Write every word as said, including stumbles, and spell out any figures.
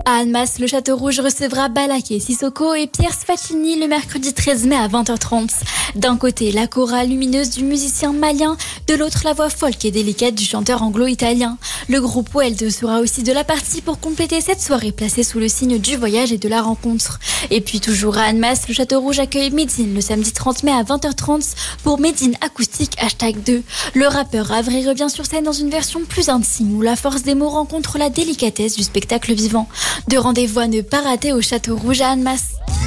À Annemasse, le Château Rouge recevra Balaké Sissoko et Pierre Sfaccini le mercredi treize mai à vingt heures trente. D'un côté, la chorale lumineuse du musicien malien, de l'autre, la voix folk et délicate du chanteur anglo-italien. Le groupe Weld sera aussi de la partie pour compléter cette soirée placée sous le signe du voyage et de la rencontre. Et puis toujours à Annemasse, le Château Rouge accueille Medine le samedi trente mai à vingt heures trente pour Medine Acoustique hashtag deux. Le rappeur Avray revient sur scène dans une version plus intime où la force des mots rencontre la délicatesse du spectacle vivant. De rendez-vous à ne pas rater au Château Rouge à Annemasse.